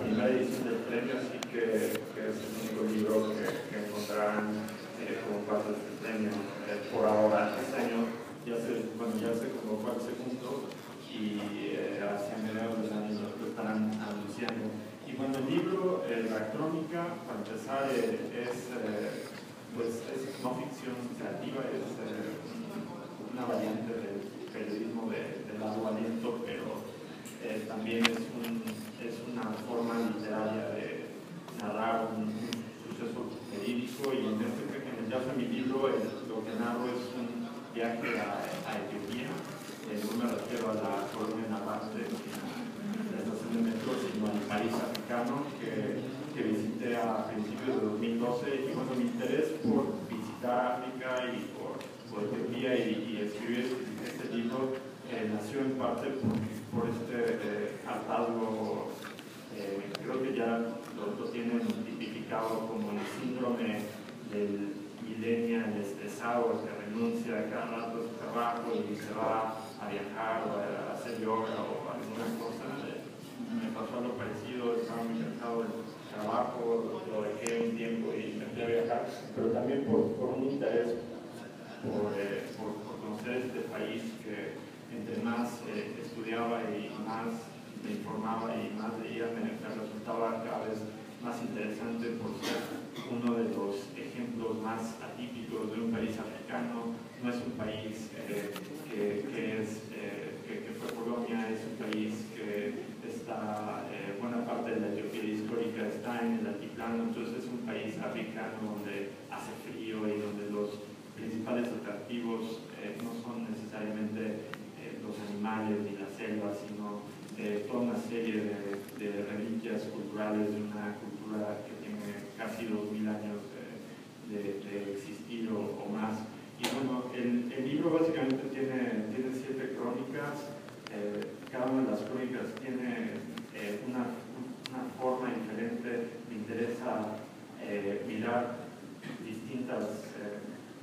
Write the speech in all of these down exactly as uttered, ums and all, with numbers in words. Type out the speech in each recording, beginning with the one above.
primera edición del premio, así que, que es el único libro que, que encontrarán eh, como parte de este premio eh, por ahora. Este año ya se, bueno, ya se convocó al segundo y eh, hacia mediados del año lo estarán anunciando. Y bueno, el libro, eh, la crónica, para empezar, eh, es, eh, pues, es no ficción creativa, es eh, una variante del periodismo de, de largo aliento, pero eh, también es, un, es una forma literaria de narrar un, un suceso verídico. Y en, este, en el caso de mi libro, el, lo que narro es un viaje a, a Etiopía. Eh, no me refiero a la colonia Navarte, la estación de metro, sino al país africano que, que visité a principios de dos mil doce. Y bueno, mi interés por visitar África y por, por Etiopía y, y escribir este libro eh, nació en parte por, por este eh, hartazgo, eh, creo que ya lo, lo tienen tipificado como el síndrome del millennial estresado que renuncia cada rato a su trabajo y se va a viajar o a hacer yoga o alguna cosa. Me pasó algo parecido, estaba muy cansado del trabajo, lo dejé un tiempo y me fui a viajar, pero también por, por un interés por, eh, por, por conocer este país que entre más eh, estudiaba y más me informaba y más leía, me, me resultaba cada vez más interesante por ser uno de los ejemplos más atípicos de un país africano. No es un país eh, que, que, es, eh, que, que fue colonia, es un país que está, eh, buena parte de la Etiopía histórica está en el altiplano, entonces es un país africano donde hace frío y donde los principales atractivos eh, no son necesariamente eh, los animales ni la selva, sino eh, toda una serie de, de reliquias culturales de una cultura que tiene casi dos mil años de, de, de existir o, o más. Y bueno, el, el libro básicamente tiene, tiene siete crónicas. Eh, cada una de las crónicas tiene eh, una, una forma diferente. Me interesa eh, mirar distintas, eh,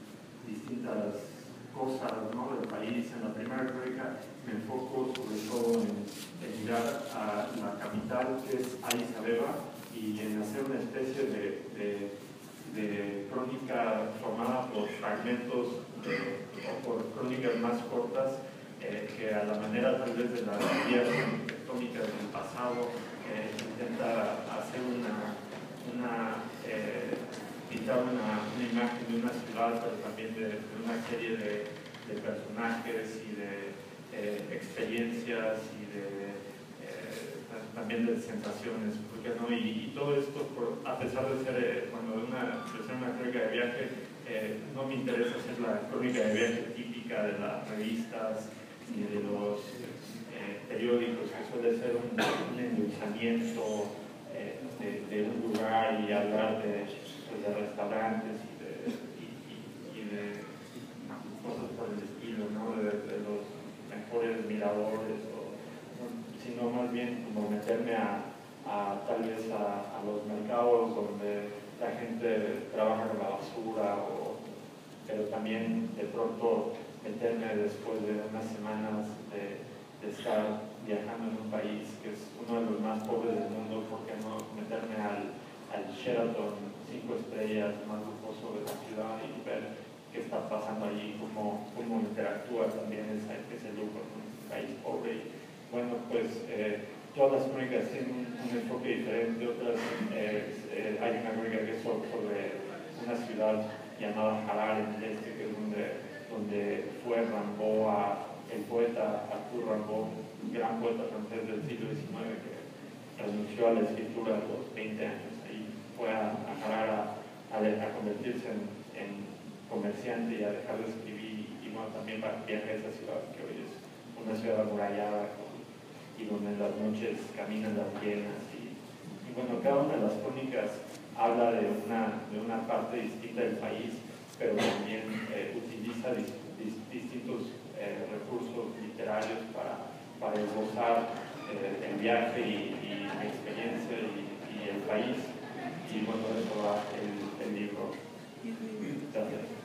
distintas cosas, ¿no?, del país. En la primera crónica me enfoco sobre todo en, en mirar a la capital, que es Addis Abeba, y en hacer una especie de, de, de crónica formada por fragmentos de, o por crónicas más cortas, eh, que a la manera tal vez de las vías tectónicas del pasado eh, intenta hacer una, una eh, pintar una, una imagen de una ciudad, pero también de, de una serie de, de personajes y de eh, experiencias y de eh, también de sensaciones, ¿por qué no? Y, y todo esto, por, a pesar de ser, eh, cuando una, de ser una crónica de viaje, eh, no me interesa hacer la crónica de viaje típica de las revistas y de los eh, periódicos, que suele ser un, un endulzamiento eh, de, de un lugar y hablar de, pues, de restaurantes y de, y, y, y de cosas por el estilo, ¿no?, de, de los mejores miradores, o, sino más bien como meterme a, a tal vez a, a los mercados donde la gente trabaja con la basura, o, pero también de pronto meterme después de unas semanas de, de estar viajando en un país que es uno de los más pobres del mundo, ¿por qué no meterme al, al Sheraton cinco estrellas más lujoso de la ciudad y ver qué está pasando allí, cómo, cómo interactúa también ese, ese lujo en un país pobre? Y bueno, pues eh, todas las crónicas tienen un, un enfoque diferente. Otras, eh, eh, hay una crónica que es sobre una ciudad llamada Harare en el este, que es donde, donde fue Rimbaud, a, el poeta Arthur Rimbaud, un gran poeta francés del siglo diecinueve que renunció a la escritura a los veinte años. Ahí fue a, a Harare a, a, a convertirse en, en comerciante y a dejar de escribir. Y bueno, también viaja a esa ciudad que hoy es una ciudad amurallada y donde en las noches caminan las hienas. Y, y bueno, cada una de las crónicas habla de una, de una parte distinta del país, pero también eh, utiliza dis, dis, distintos eh, recursos literarios para, para esbozar eh, el viaje y, y la experiencia y, y el país. Y bueno, de eso va el, el libro. Gracias.